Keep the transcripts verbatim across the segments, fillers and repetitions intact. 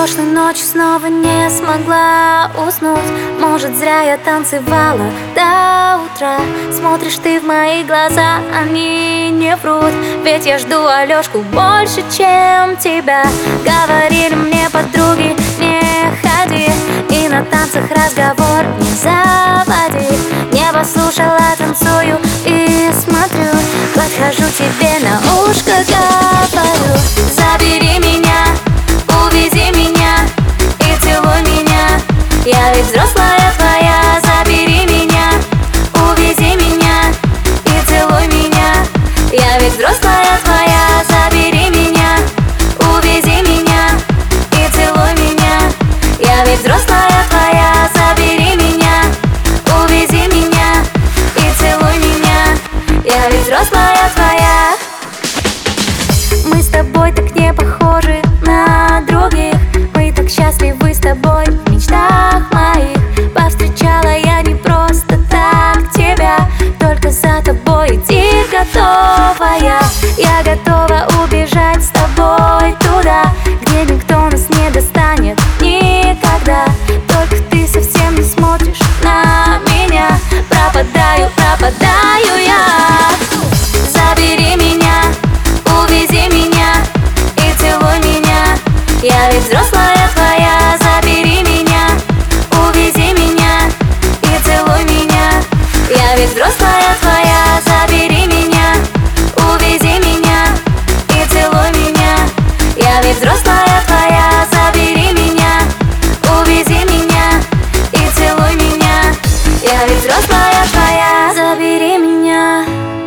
Прошлой ночью снова не смогла уснуть. Может, зря я танцевала до утра. Смотришь ты в мои глаза, они не врут. Ведь я жду Алёшку больше, чем тебя. Говорили мне подруги, не ходи и на танцах разговор не заводи. Не послушала, танцую и смотрю. Подхожу тебе на ушко, говорю: забери меня, увези меня и целуй меня. Я ведь взрослая твоя, забери меня, увези меня и целуй меня. Я ведь взрослая твоя, забери меня, увези меня и целуй меня. Я ведь взрослая твоя, забери меня, увези меня и целуй меня. Я ведь взрослая твоя. Мы с тобой так не похожи на других. Мы так счастливы с тобой в мечтах моих. Повстречала я не просто так тебя, только за тобой идти готовая. Я готова убежать с тобой туда, где никто нас не достанет никогда. Только ты совсем не смотришь на меня. Пропадаю, пропадаю я. Забери меня, увези меня и целуй меня. Я ведь взрослая твоя, забери меня, увези меня и целуй меня. Я ведь взрослая твоя, забери меня, увези меня и целуй меня. Я ведь взрослая твоя, забери меня, увези меня и целуй меня. Я ведь взрослая твоя, забери меня,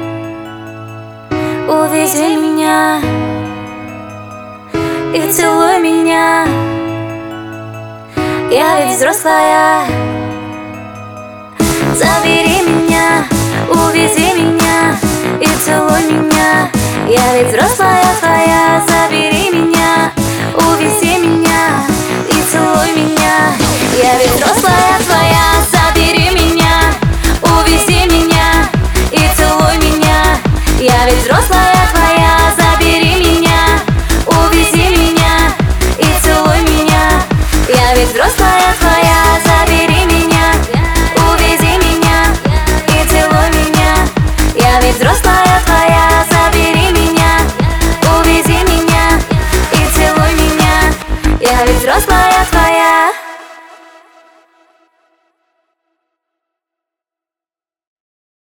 увези меня и целуй меня. Я ведь взрослая. Забери меня, увези меня и целуй меня. Я ведь взрослая твоя, забери меня, увези меня и целуй меня. Я ведь взрослая твоя, забери меня, увези меня и целуй меня. Я ведь взрослая твоя, забери меня, увези меня и целуй меня. Я ведь взрослая твоя, забери меня, увези меня и целуй меня. Я ведь взрослая твоя, забери меня, увези меня и целуй меня. Я ведь взрослая.